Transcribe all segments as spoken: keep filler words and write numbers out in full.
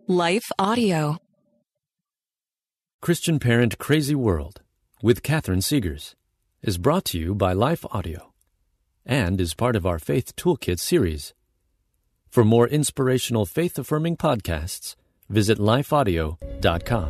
Life Audio. Christian Parent Crazy World with Catherine Segars is brought to you by Life Audio and is part of our Faith Toolkit series. For more inspirational faith-affirming podcasts, visit life audio dot com.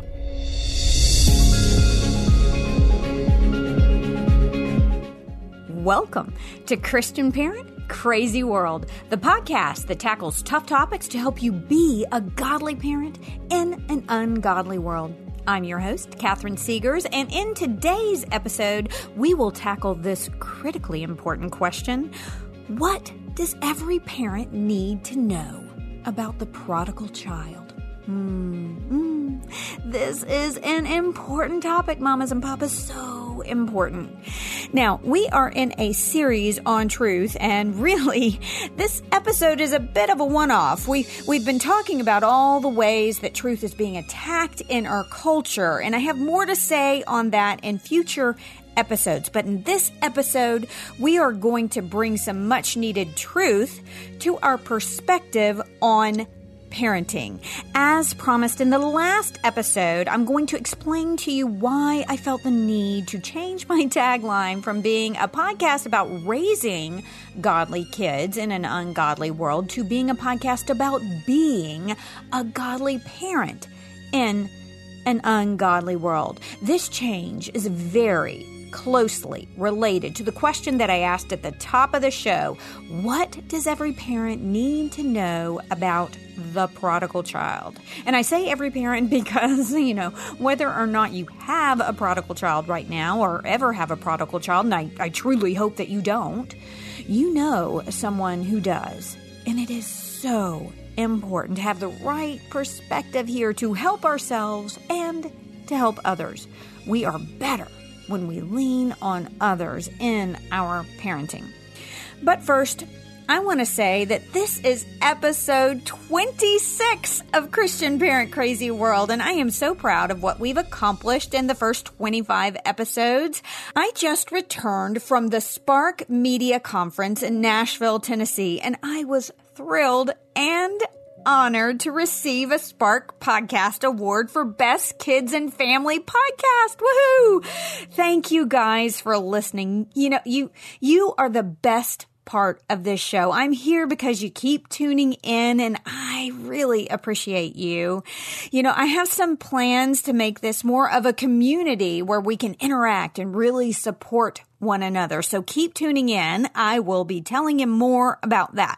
Welcome to Christian Parent Crazy World, the podcast that tackles tough topics to help you be a godly parent in an ungodly world. I'm your host, Catherine Segars, and in today's episode, we will tackle this critically important question: what does every parent need to know about the prodigal child? Mm-hmm. This is an important topic, mamas and papas, so important. Now, we are in a series on truth, and really, this episode is a bit of a one-off. We, we've been talking about all the ways that truth is being attacked in our culture, and I have more to say on that in future episodes. But in this episode, we are going to bring some much-needed truth to our perspective on parenting. As promised in the last episode, I'm going to explain to you why I felt the need to change my tagline from being a podcast about raising godly kids in an ungodly world to being a podcast about being a godly parent in an ungodly world. This change is very closely related to the question that I asked at the top of the show: what does every parent need to know about the prodigal child? And I say every parent because, you know, whether or not you have a prodigal child right now or ever have a prodigal child, and I, I truly hope that you don't, you know someone who does. And it is so important to have the right perspective here to help ourselves and to help others. We are better when we lean on others in our parenting. But first, I want to say that this is episode twenty-six of Christian Parent Crazy World, and I am so proud of what we've accomplished in the first twenty-five episodes. I just returned from the Spark Media Conference in Nashville, Tennessee, and I was thrilled and honored to receive a Spark Podcast Award for Best Kids and Family Podcast. Woohoo! Thank you guys for listening. You know, you you are the best part of this show. I'm here because you keep tuning in, and I really appreciate you. You know, I have some plans to make this more of a community where we can interact and really support one another. So keep tuning in. I will be telling you more about that.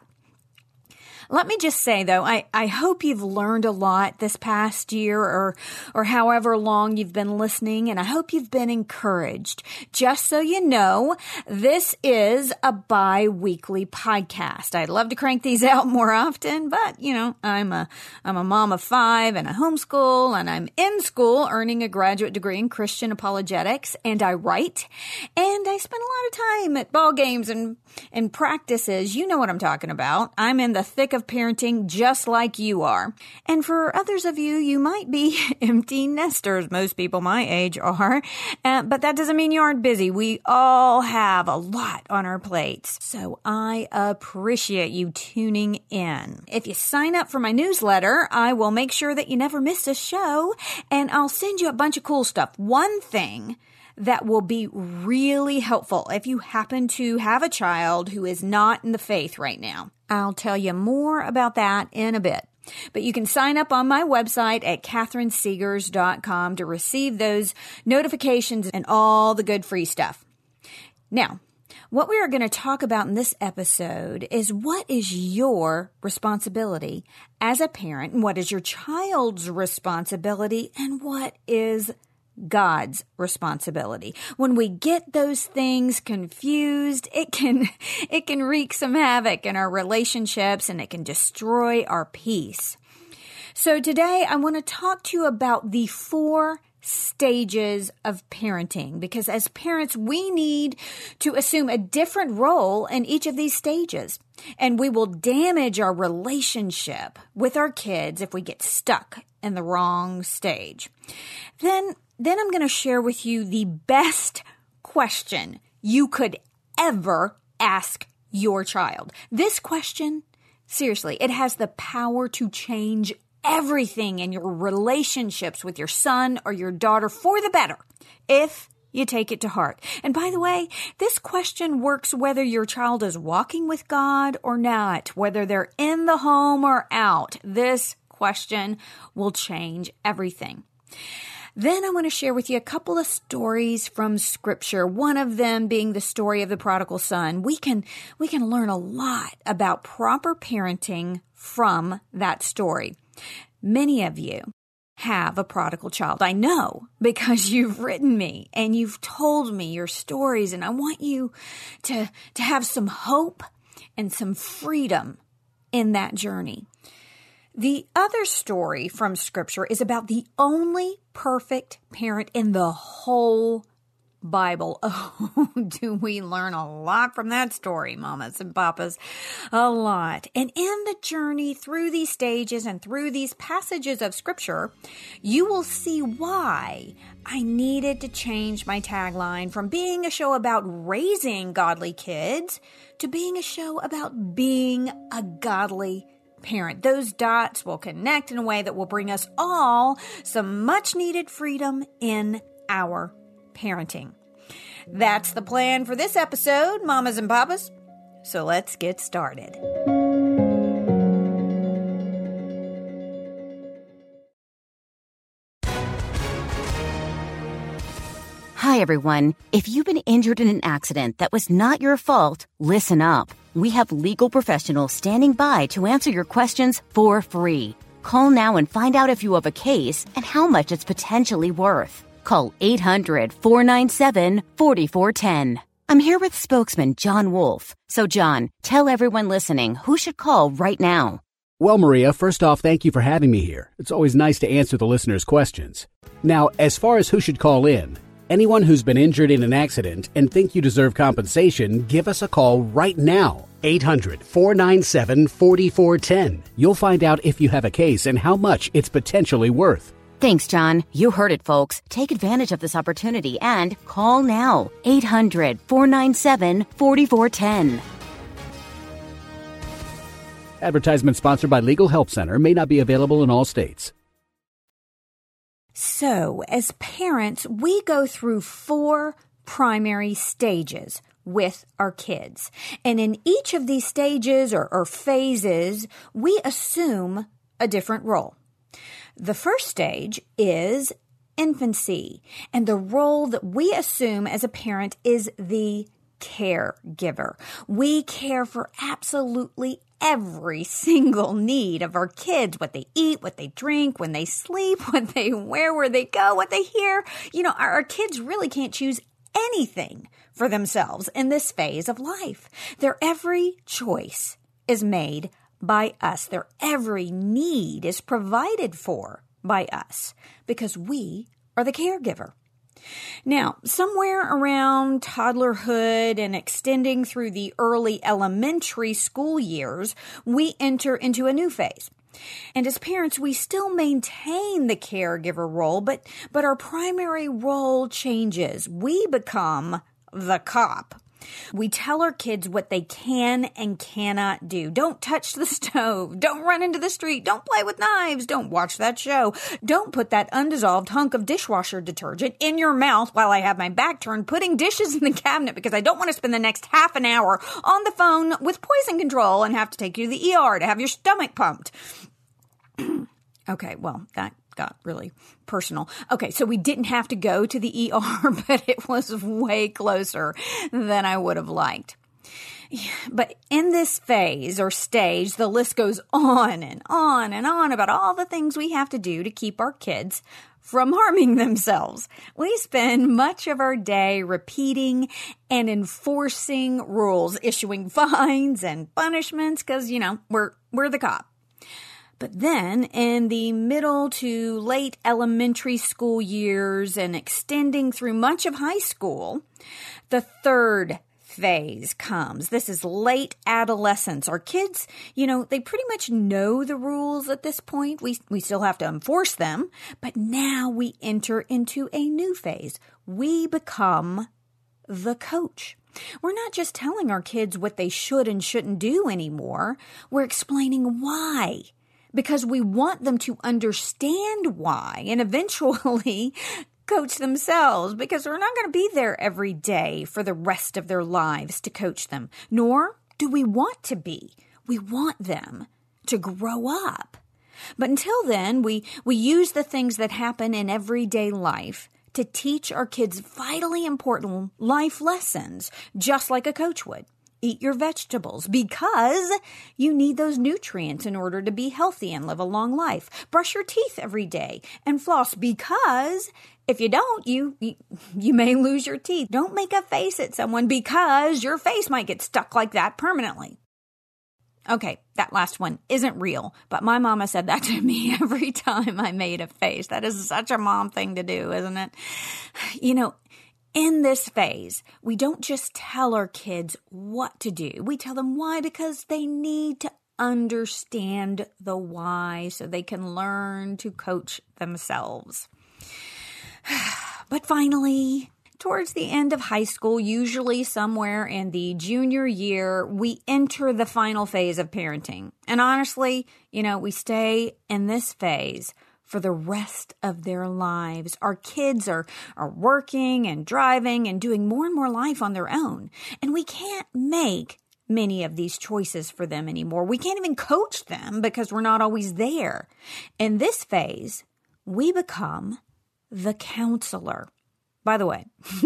Let me just say, though, I, I hope you've learned a lot this past year or or however long you've been listening, and I hope you've been encouraged. Just so you know, this is a bi-weekly podcast. I'd love to crank these out more often, but, you know, I'm a I'm a mom of five and a homeschool, and I'm in school earning a graduate degree in Christian apologetics, and I write, and I spend a lot of time at ball games and, and practices. You know what I'm talking about. I'm in the thick of parenting just like you are. And for others of you, you might be empty nesters. Most people my age are. Uh, but that doesn't mean you aren't busy. We all have a lot on our plates. So I appreciate you tuning in. If you sign up for my newsletter, I will make sure that you never miss a show, and I'll send you a bunch of cool stuff. One thing that will be really helpful if you happen to have a child who is not in the faith right now. I'll tell you more about that in a bit. But you can sign up on my website at catherine segars dot com to receive those notifications and all the good free stuff. Now, what we are going to talk about in this episode is what is your responsibility as a parent, and what is your child's responsibility, and what is God's responsibility. When we get those things confused, it can it can wreak some havoc in our relationships, and it can destroy our peace. So today I want to talk to you about the four stages of parenting, because as parents, we need to assume a different role in each of these stages, and we will damage our relationship with our kids if we get stuck in the wrong stage. Then, then I'm going to share with you the best question you could ever ask your child. This question, seriously, it has the power to change everything in your relationships with your son or your daughter for the better if you take it to heart. And by the way, this question works whether your child is walking with God or not, whether they're in the home or out. This question will change everything. Then I want to share with you a couple of stories from Scripture, one of them being the story of the prodigal son. We can, we can learn a lot about proper parenting from that story. Many of you have a prodigal child. I know because you've written me and you've told me your stories, and I want you to, to have some hope and some freedom in that journey. The other story from Scripture is about the only perfect parent in the whole Bible. Oh, do we learn a lot from that story, mamas and papas? A lot. And in the journey through these stages and through these passages of Scripture, you will see why I needed to change my tagline from being a show about raising godly kids to being a show about being a godly parent. Those dots will connect in a way that will bring us all some much needed freedom in our parenting. That's the plan for this episode, mamas and papas. So let's get started. Hi, everyone. If you've been injured in an accident that was not your fault, listen up. We have legal professionals standing by to answer your questions for free. Call now and find out if you have a case and how much it's potentially worth. Call eight hundred, four nine seven, four four one zero. I'm here with spokesman John Wolf. So, John, tell everyone listening who should call right now. Well, Maria, first off, thank you for having me here. It's always nice to answer the listeners' questions. Now, as far as who should call in, anyone who's been injured in an accident and think you deserve compensation, give us a call right now. eight hundred, four nine seven, four four one zero. You'll find out if you have a case and how much it's potentially worth. Thanks, John. You heard it, folks. Take advantage of this opportunity and call now. eight hundred, four nine seven, four four one zero. Advertisement sponsored by Legal Help Center. May not be available in all states. So, as parents, we go through four primary stages with our kids. And in each of these stages or, or phases, we assume a different role. The first stage is infancy, and the role that we assume as a parent is the caregiver. We care for absolutely every single need of our kids, what they eat, what they drink, when they sleep, what they wear, where they go, what they hear. You know, our, our kids really can't choose anything for themselves in this phase of life. Their every choice is made by us. Their every need is provided for by us because we are the caregiver. Now, somewhere around toddlerhood and extending through the early elementary school years, we enter into a new phase. And as parents, we still maintain the caregiver role, but, but our primary role changes. We become the cop. We tell our kids what they can and cannot do. Don't touch the stove. Don't run into the street. Don't play with knives. Don't watch that show. Don't put that undissolved hunk of dishwasher detergent in your mouth while I have my back turned putting dishes in the cabinet because I don't want to spend the next half an hour on the phone with poison control and have to take you to the E R to have your stomach pumped. Okay, well, that got really personal. Okay, so we didn't have to go to the E R, but it was way closer than I would have liked. But in this phase or stage, the list goes on and on and on about all the things we have to do to keep our kids from harming themselves. We spend much of our day repeating and enforcing rules, issuing fines and punishments because, you know, we're we're the cop. But then in the middle to late elementary school years and extending through much of high school, the third phase comes. This is late adolescence. Our kids, you know, they pretty much know the rules at this point. We, we still have to enforce them, but now we enter into a new phase. We become the coach. We're not just telling our kids what they should and shouldn't do anymore. We're explaining why because we want them to understand why and eventually coach themselves, because we're not going to be there every day for the rest of their lives to coach them, nor do we want to be. We want them to grow up. But until then, we, we use the things that happen in everyday life to teach our kids vitally important life lessons, just like a coach would. Eat your vegetables because you need those nutrients in order to be healthy and live a long life. Brush your teeth every day and floss because if you don't, you, you you may lose your teeth. Don't make a face at someone because your face might get stuck like that permanently. Okay, that last one isn't real, but my mama said that to me every time I made a face. That is such a mom thing to do, isn't it? You know, in this phase, we don't just tell our kids what to do. We tell them why because they need to understand the why so they can learn to coach themselves. But finally, towards the end of high school, usually somewhere in the junior year, we enter the final phase of parenting. And honestly, you know, we stay in this phase for the rest of their lives. Our kids are, are working and driving and doing more and more life on their own. And we can't make many of these choices for them anymore. We can't even coach them because we're not always there. In this phase, we become the counselor. By the way,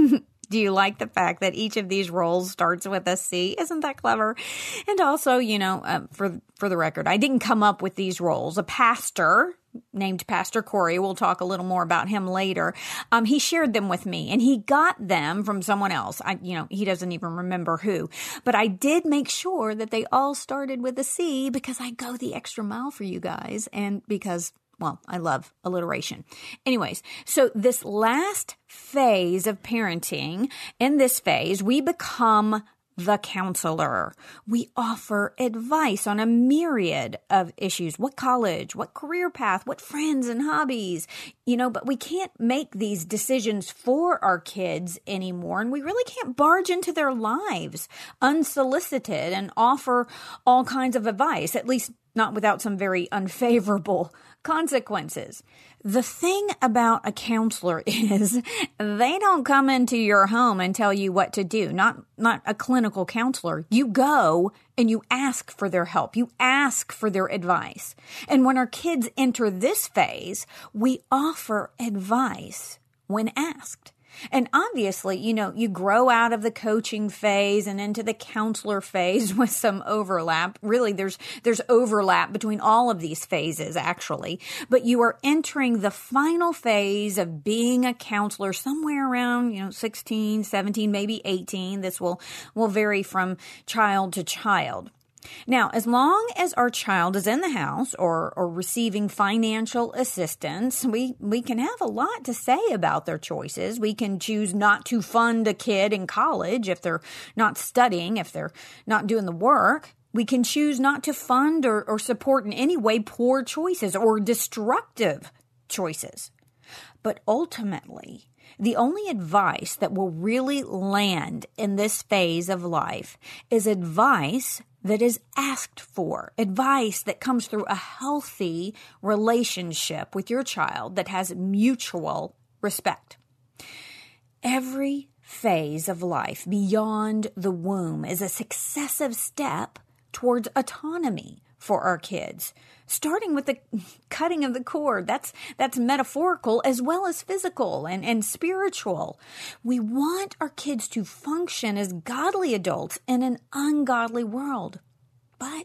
do you like the fact that each of these roles starts with a C? Isn't that clever? And also, you know, uh, for for the record, I didn't come up with these roles. A pastor named Pastor Corey, we'll talk a little more about him later. Um, he shared them with me, and he got them from someone else. I, you know, he doesn't even remember who. But I did make sure that they all started with a C because I go the extra mile for you guys, and because well, I love alliteration. Anyways, so this last phase of parenting, in this phase, we become the counselor. We offer advice on a myriad of issues. What college, what career path, what friends and hobbies, you know, but we can't make these decisions for our kids anymore. And we really can't barge into their lives unsolicited and offer all kinds of advice, at least not without some very unfavorable consequences. The thing about a counselor is they don't come into your home and tell you what to do. Not, not a clinical counselor. You go and you ask for their help. You ask for their advice. And when our kids enter this phase, we offer advice when asked. And obviously, you know, you grow out of the coaching phase and into the counselor phase with some overlap. Really, there's there's overlap between all of these phases, actually. But you are entering the final phase of being a counselor somewhere around, you know, sixteen, seventeen, maybe eighteen. This will, will vary from child to child. Now, as long as our child is in the house or, or receiving financial assistance, we, we can have a lot to say about their choices. We can choose not to fund a kid in college if they're not studying, if they're not doing the work. We can choose not to fund or, or support in any way poor choices or destructive choices. But ultimately, the only advice that will really land in this phase of life is advice that is asked for, advice that comes through a healthy relationship with your child that has mutual respect. Every phase of life beyond the womb is a successive step towards autonomy for our kids, starting with the cutting of the cord. That's that's metaphorical as well as physical and, and spiritual. We want our kids to function as godly adults in an ungodly world, but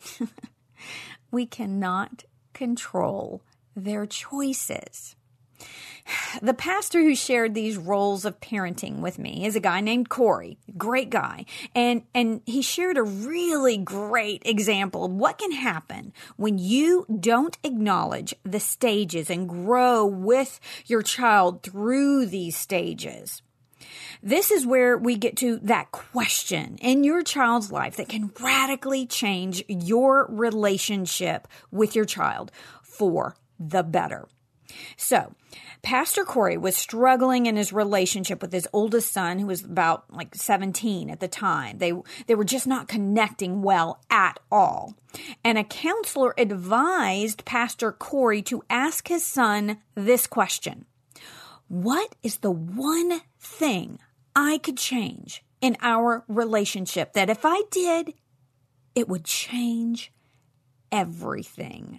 we cannot control their choices. The pastor who shared these roles of parenting with me is a guy named Corey, great guy. And, and he shared a really great example of what can happen when you don't acknowledge the stages and grow with your child through these stages. This is where we get to that question in your child's life that can radically change your relationship with your child for the better. So, Pastor Corey was struggling in his relationship with his oldest son, who was about like seventeen at the time. They they were just not connecting well at all. And a counselor advised Pastor Corey to ask his son this question: what is the one thing I could change in our relationship that if I did, it would change everything?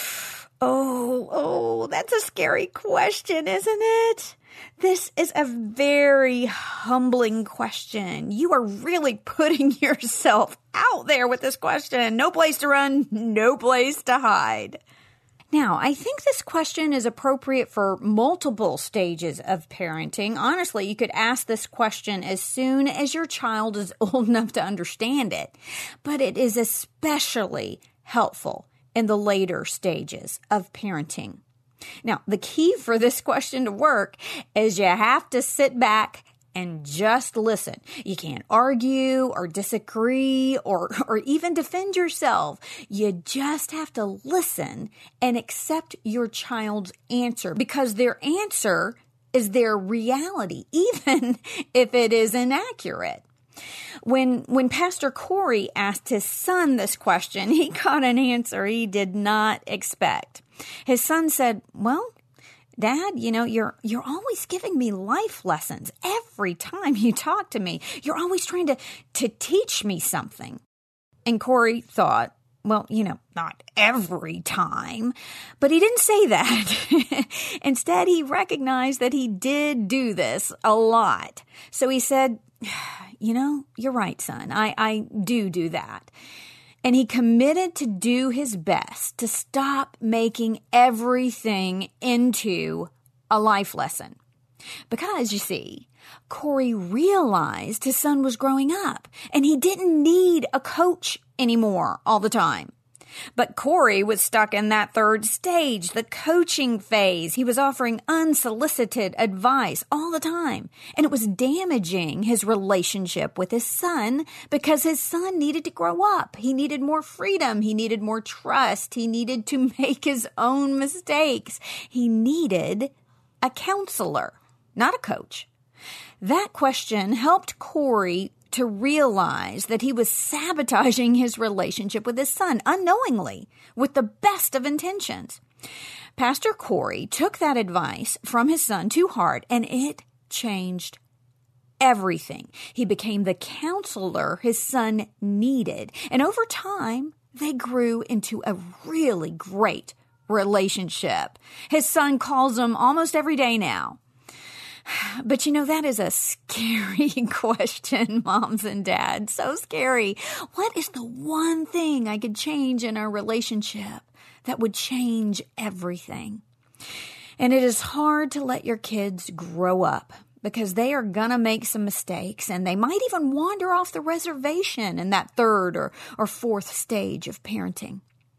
Oh, oh, that's a scary question, isn't it? This is a very humbling question. You are really putting yourself out there with this question. No place to run, no place to hide. Now, I think this question is appropriate for multiple stages of parenting. Honestly, you could ask this question as soon as your child is old enough to understand it, but it is especially helpful in the later stages of parenting. Now, the key for this question to work is you have to sit back and just listen. You can't argue or disagree or, or even defend yourself. You just have to listen and accept your child's answer, because their answer is their reality, even if it is inaccurate. When when Pastor Corey asked his son this question, he got an answer he did not expect. His son said, "Well, Dad, you know, you're you're always giving me life lessons every time you talk to me. You're always trying to, to teach me something." And Corey thought, well, you know, not every time, but he didn't say that. Instead, he recognized that he did do this a lot. So he said, "You know, you're right, son. I, I do do that." And he committed to do his best to stop making everything into a life lesson. Because, you see, Corey realized his son was growing up and he didn't need a coach anymore all the time. But Corey was stuck in that third stage, the coaching phase. He was offering unsolicited advice all the time, and it was damaging his relationship with his son because his son needed to grow up. He needed more freedom. He needed more trust. He needed to make his own mistakes. He needed a counselor, not a coach. That question helped Corey to realize that he was sabotaging his relationship with his son unknowingly with the best of intentions. Pastor Corey took that advice from his son to heart, and it changed everything. He became the counselor his son needed, and over time, they grew into a really great relationship. His son calls him almost every day now. But you know, that is a scary question, moms and dads. So scary. What is the one thing I could change in our relationship that would change everything? And it is hard to let your kids grow up because they are going to make some mistakes, and they might even wander off the reservation in that third or, or fourth stage of parenting.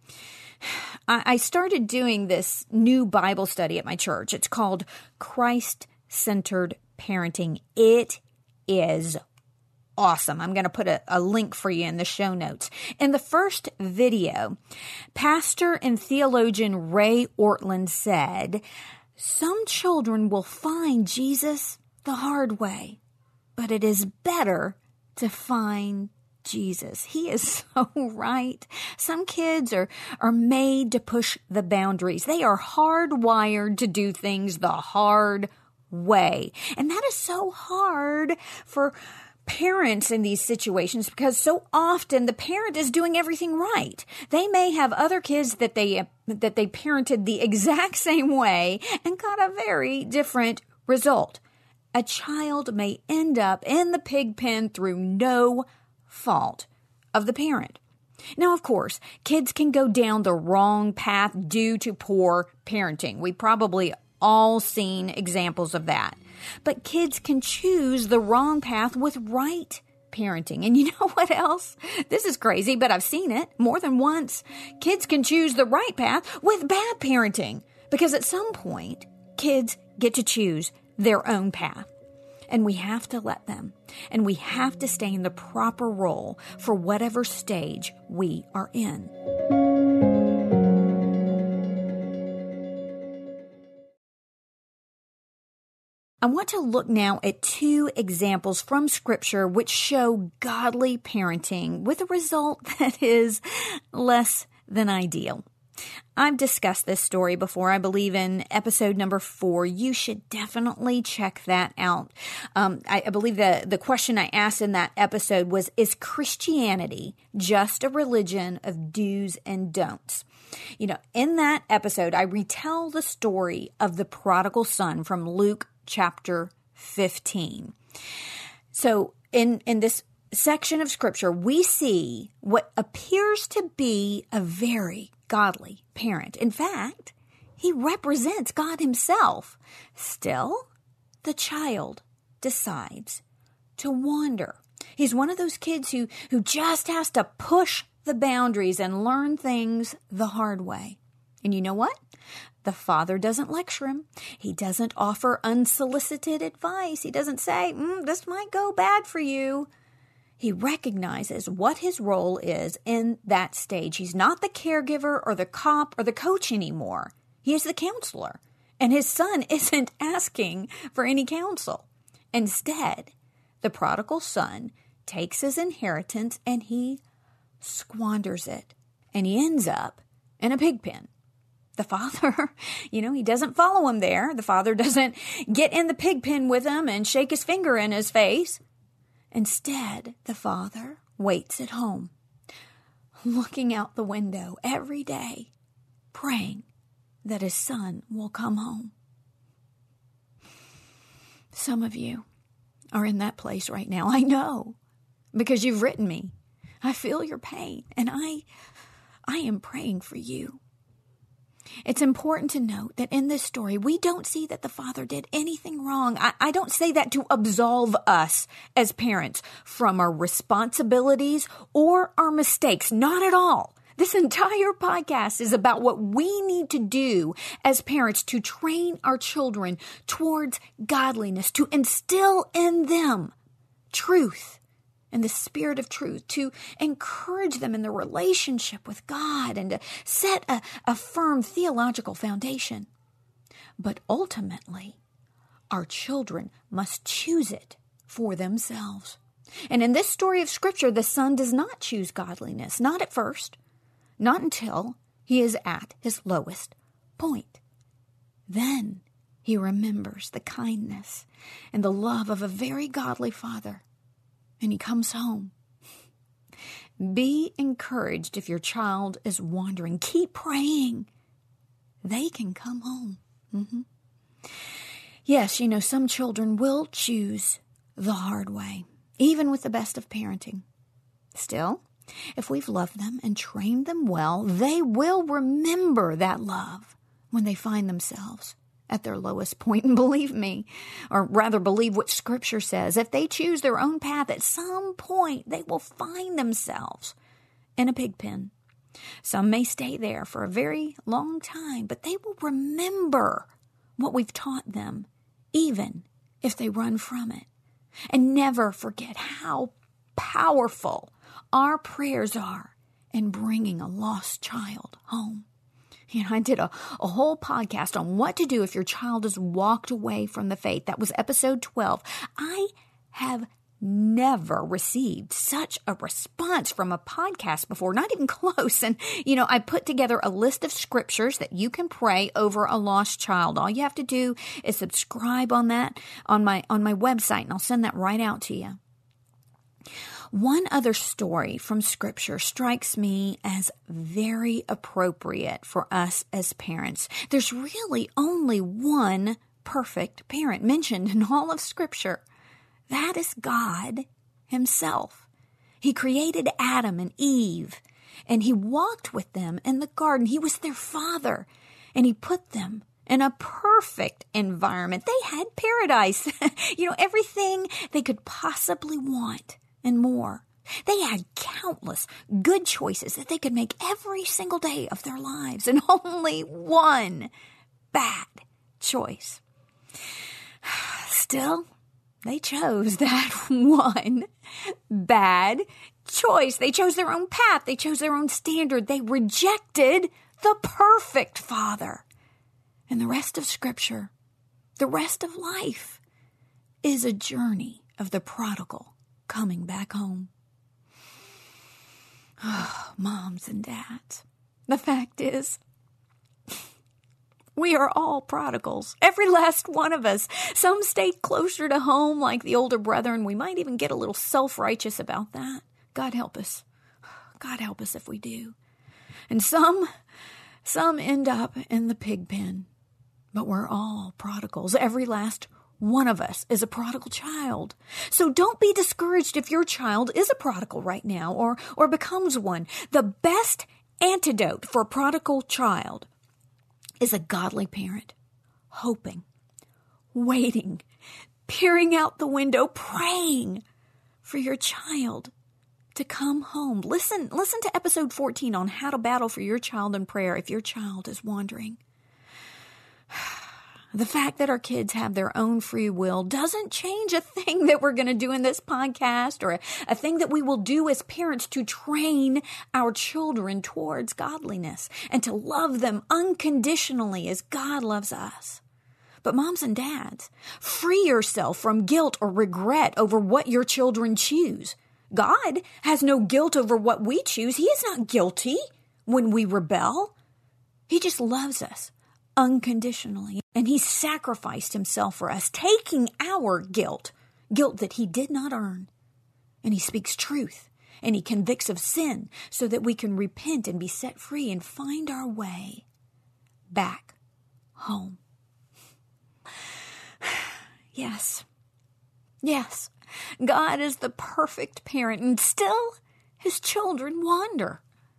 I started doing this new Bible study at my church. It's called Christ Centered Parenting. It is awesome. I'm going to put a, a link for you in the show notes. In the first video, pastor and theologian Ray Ortlund said, "Some children will find Jesus the hard way, but it is better to find Jesus." He is so right. Some kids are, are made to push the boundaries. They are hardwired to do things the hard way. And that is so hard for parents in these situations because so often the parent is doing everything right. They may have other kids that they that they parented the exact same way and got a very different result. A child may end up in the pig pen through no fault of the parent. Now, of course, kids can go down the wrong path due to poor parenting. We probably all seen examples of that. But kids can choose the wrong path with right parenting. And you know what else? This is crazy, but I've seen it more than once. Kids can choose the right path with bad parenting because at some point, kids get to choose their own path. And we have to let them. And we have to stay in the proper role for whatever stage we are in. I want to look now at two examples from Scripture which show godly parenting with a result that is less than ideal. I've discussed this story before, I believe, in episode number four. You should definitely check that out. Um, I, I believe the, the question I asked in that episode was, is Christianity just a religion of do's and don'ts? You know, in that episode, I retell the story of the prodigal son from Luke chapter fifteen. So in, in this section of Scripture, we see what appears to be a very godly parent. In fact, he represents God himself. Still, the child decides to wander. He's one of those kids who, who just has to push the boundaries and learn things the hard way. And you know what? The father doesn't lecture him. He doesn't offer unsolicited advice. He doesn't say, mm, this might go bad for you. He recognizes what his role is in that stage. He's not the caregiver or the cop or the coach anymore. He is the counselor. And his son isn't asking for any counsel. Instead, the prodigal son takes his inheritance and he squanders it. And he ends up in a pig pen. The father, you know, he doesn't follow him there. The father doesn't get in the pig pen with him and shake his finger in his face. Instead, the father waits at home, looking out the window every day, praying that his son will come home. Some of you are in that place right now. I know, because you've written me. I feel your pain, and I, I am praying for you. It's important to note that in this story, we don't see that the father did anything wrong. I, I don't say that to absolve us as parents from our responsibilities or our mistakes. Not at all. This entire podcast is about what we need to do as parents to train our children towards godliness, to instill in them truth and the spirit of truth, to encourage them in their relationship with God and to set a, a firm theological foundation. But ultimately, our children must choose it for themselves. And in this story of Scripture, the son does not choose godliness, not at first, not until he is at his lowest point. Then he remembers the kindness and the love of a very godly father. And he comes home. Be encouraged if your child is wandering. Keep praying. They can come home. Mm-hmm. Yes, you know, some children will choose the hard way, even with the best of parenting. Still, if we've loved them and trained them well, they will remember that love when they find themselves at their lowest point. And believe me, or rather believe what Scripture says, if they choose their own path, at some point they will find themselves in a pig pen. Some may stay there for a very long time, but they will remember what we've taught them, even if they run from it. And never forget how powerful our prayers are in bringing a lost child home. You know, I did a, a whole podcast on what to do if your child has walked away from the faith. That was episode twelve. I have never received such a response from a podcast before, not even close. And, you know, I put together a list of scriptures that you can pray over a lost child. All you have to do is subscribe on that on my on my website, and I'll send that right out to you. One other story from Scripture strikes me as very appropriate for us as parents. There's really only one perfect parent mentioned in all of Scripture. That is God himself. He created Adam and Eve, and he walked with them in the garden. He was their father, and he put them in a perfect environment. They had paradise, you know, everything they could possibly want. And more. They had countless good choices that they could make every single day of their lives, and only one bad choice. Still, they chose that one bad choice. They chose their own path. They chose their own standard. They rejected the perfect Father. And the rest of Scripture, the rest of life, is a journey of the prodigal coming back home. Oh, moms and dads, the fact is, we are all prodigals, every last one of us. Some stay closer to home like the older brother, and we might even get a little self-righteous about that. God help us. God help us if we do. And some, some end up in the pig pen. But we're all prodigals. Every last one of us is a prodigal child. So don't be discouraged if your child is a prodigal right now or, or becomes one. The best antidote for a prodigal child is a godly parent, hoping, waiting, peering out the window, praying for your child to come home. Listen, listen to episode fourteen on how to battle for your child in prayer if your child is wandering. The fact that our kids have their own free will doesn't change a thing that we're going to do in this podcast or a, a thing that we will do as parents to train our children towards godliness and to love them unconditionally as God loves us. But moms and dads, free yourself from guilt or regret over what your children choose. God has no guilt over what we choose. He is not guilty when we rebel. He just loves us unconditionally. And he sacrificed himself for us, taking our guilt, guilt that he did not earn. And he speaks truth, and he convicts of sin so that we can repent and be set free and find our way back home. Yes, yes, God is the perfect parent, and still his children wander.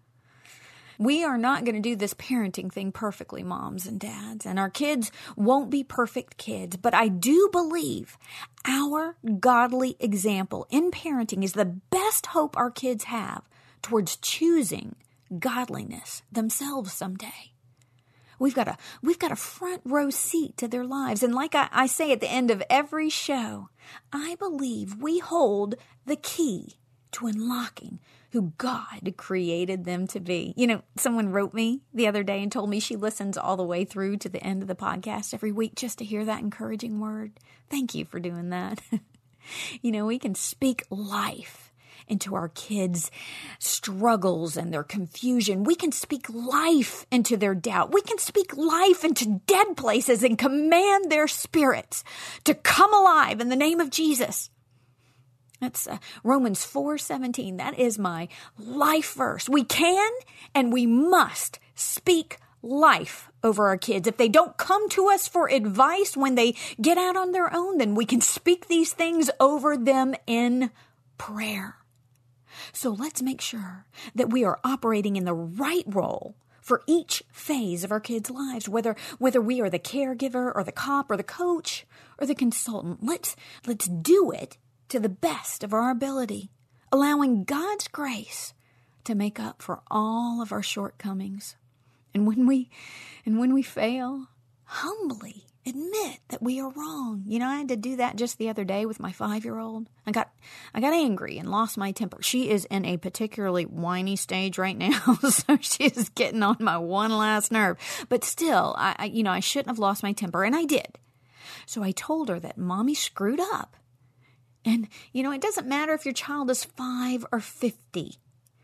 We are not going to do this parenting thing perfectly, moms and dads, and our kids won't be perfect kids, but I do believe our godly example in parenting is the best hope our kids have towards choosing godliness themselves someday. We've got a, we've got a front row seat to their lives, and like I, I say at the end of every show, I believe we hold the key to unlocking who God created them to be. You know, someone wrote me the other day and told me she listens all the way through to the end of the podcast every week just to hear that encouraging word. Thank you for doing that. You know, we can speak life into our kids' struggles and their confusion. We can speak life into their doubt. We can speak life into dead places and command their spirits to come alive in the name of Jesus. That's uh, Romans four seventeen. That is my life verse. We can and we must speak life over our kids. If they don't come to us for advice when they get out on their own, then we can speak these things over them in prayer. So let's make sure that we are operating in the right role for each phase of our kids' lives, whether whether we are the caregiver or the cop or the coach or the consultant. Let's let's do it to the best of our ability, allowing God's grace to make up for all of our shortcomings. And when we and when we fail, humbly admit that we are wrong. You know, I had to do that just the other day with my five-year-old. I got I got angry and lost my temper. She is in a particularly whiny stage right now, so she is getting on my one last nerve. But still, I, I you know, I shouldn't have lost my temper, and I did. So I told her that Mommy screwed up. And, you know, it doesn't matter if your child is five or fifty.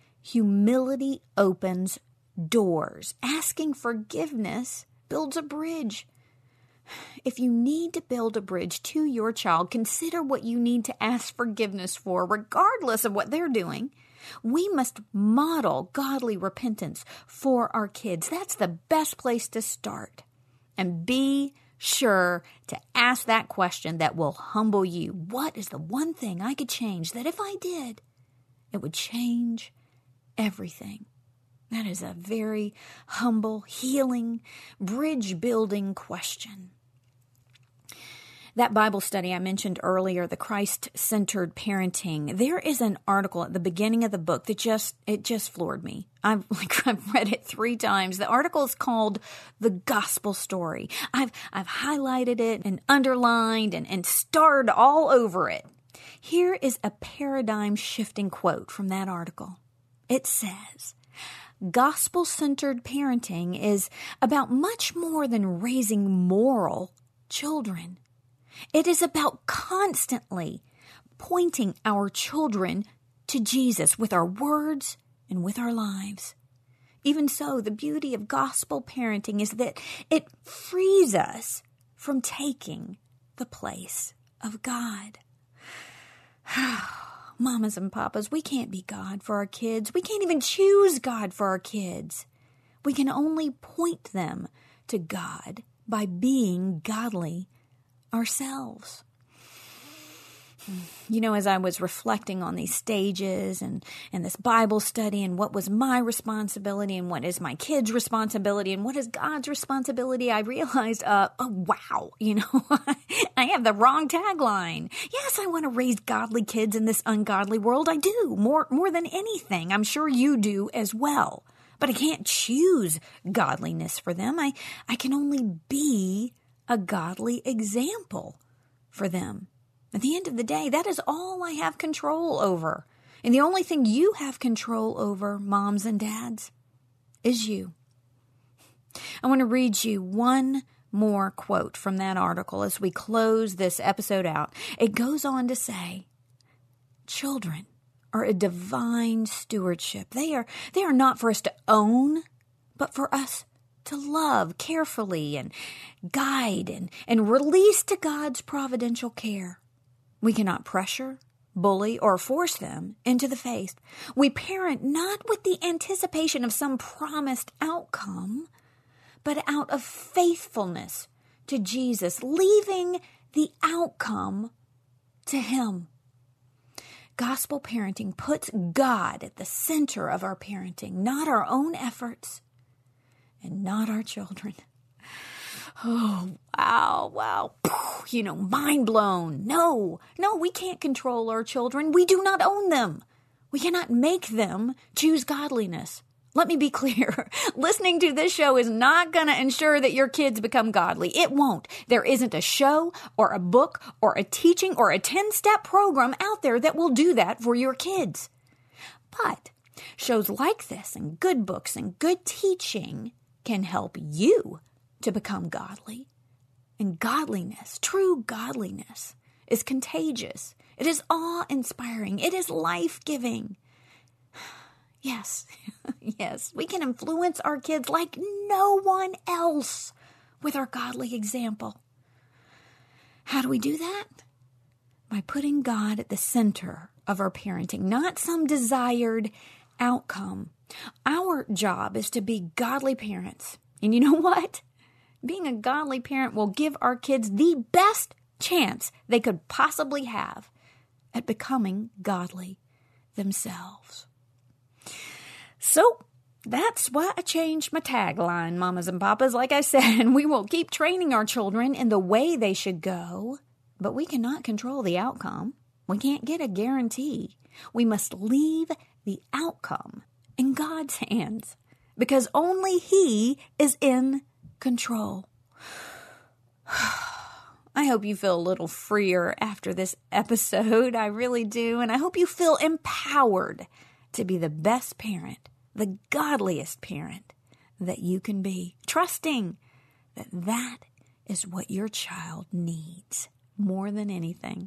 Humility opens doors. Asking forgiveness builds a bridge. If you need to build a bridge to your child, consider what you need to ask forgiveness for, regardless of what they're doing. We must model godly repentance for our kids. That's the best place to start. And be sure to ask that question that will humble you. What is the one thing I could change that if I did, it would change everything? That is a very humble, healing, bridge-building question. That Bible study I mentioned earlier, the Christ-centered parenting, there is an article at the beginning of the book that just, it just floored me. I've, like, I've read it three times. The article is called The Gospel Story. I've, I've highlighted it and underlined and, and starred all over it. Here is a paradigm-shifting quote from that article. It says, gospel-centered parenting is about much more than raising moral children. It is about constantly pointing our children to Jesus with our words and with our lives. Even so, the beauty of gospel parenting is that it frees us from taking the place of God. Mamas and papas, we can't be God for our kids. We can't even choose God for our kids. We can only point them to God by being godly ourselves. You know, as I was reflecting on these stages and, and this Bible study and what was my responsibility and what is my kids' responsibility and what is God's responsibility, I realized, uh, oh, wow, you know, I have the wrong tagline. Yes, I want to raise godly kids in this ungodly world. I do, more, more than anything. I'm sure you do as well. But I can't choose godliness for them. I, I can only be a godly example for them. At the end of the day, that is all I have control over. And the only thing you have control over, moms and dads, is you. I want to read you one more quote from that article as we close this episode out. It goes on to say, children are a divine stewardship. They are, they are not for us to own, but for us to love carefully and guide and, and release to God's providential care. We cannot pressure, bully, or force them into the faith. We parent not with the anticipation of some promised outcome, but out of faithfulness to Jesus, leaving the outcome to Him. Gospel parenting puts God at the center of our parenting, not our own efforts and not our children. Oh, wow, wow. You know, mind blown. No, no, we can't control our children. We do not own them. We cannot make them choose godliness. Let me be clear. Listening to this show is not going to ensure that your kids become godly. It won't. There isn't a show or a book or a teaching or a ten-step program out there that will do that for your kids. But shows like this and good books and good teaching can help you to become godly. And godliness, true godliness, is contagious. It is awe-inspiring. It is life-giving. Yes, yes, we can influence our kids like no one else with our godly example. How do we do that? By putting God at the center of our parenting, not some desired outcome. Our job is to be godly parents. And you know what? Being a godly parent will give our kids the best chance they could possibly have at becoming godly themselves. So that's why I changed my tagline, mamas and papas. Like I said, we will keep training our children in the way they should go, but we cannot control the outcome. We can't get a guarantee. We must leave the outcome in God's hands because only He is in control. I hope you feel a little freer after this episode. I really do. And I hope you feel empowered to be the best parent, the godliest parent that you can be, trusting that that is what your child needs more than anything.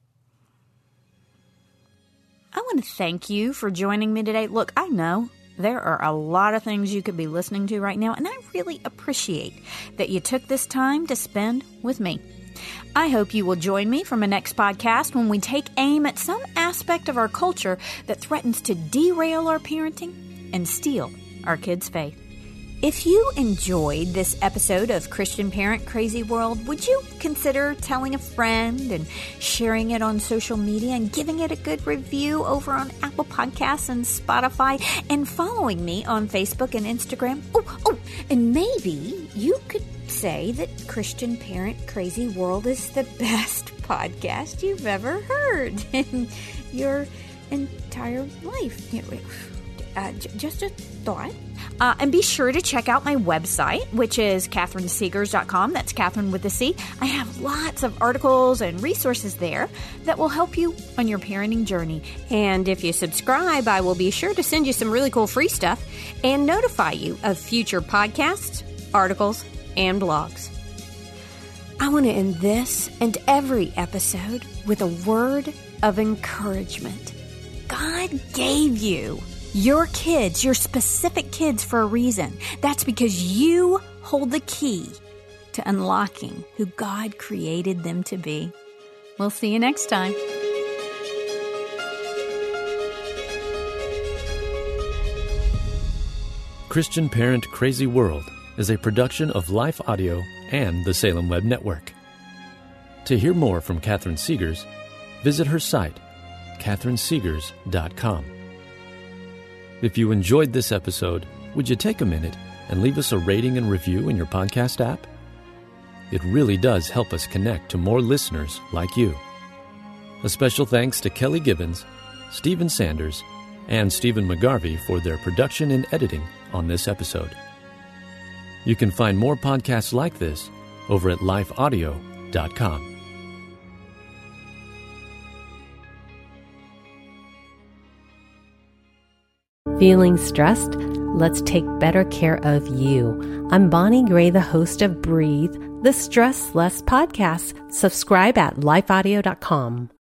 I want to thank you for joining me today. Look, I know there are a lot of things you could be listening to right now, and I really appreciate that you took this time to spend with me. I hope you will join me for my next podcast when we take aim at some aspect of our culture that threatens to derail our parenting and steal our kids' faith. If you enjoyed this episode of Christian Parent Crazy World, would you consider telling a friend and sharing it on social media and giving it a good review over on Apple Podcasts and Spotify and following me on Facebook and Instagram? Oh, oh, and maybe you could say that Christian Parent Crazy World is the best podcast you've ever heard in your entire life. Uh, j- just a thought. Uh, and be sure to check out my website, which is Catherine Seegers dot com. That's Catherine with a C. I have lots of articles and resources there that will help you on your parenting journey. And if you subscribe, I will be sure to send you some really cool free stuff and notify you of future podcasts, articles, and blogs. I want to end this and every episode with a word of encouragement. God gave you your kids, your specific kids, for a reason. That's because you hold the key to unlocking who God created them to be. We'll see you next time. Christian Parent Crazy World is a production of Life Audio and the Salem Web Network. To hear more from Catherine Segars, visit her site, catherine segars dot com. If you enjoyed this episode, would you take a minute and leave us a rating and review in your podcast app? It really does help us connect to more listeners like you. A special thanks to Kelly Gibbons, Stephen Sanders, and Stephen McGarvey for their production and editing on this episode. You can find more podcasts like this over at life audio dot com. Feeling stressed? Let's take better care of you. I'm Bonnie Gray, the host of Breathe, the Stress Less podcast. Subscribe at life audio dot com.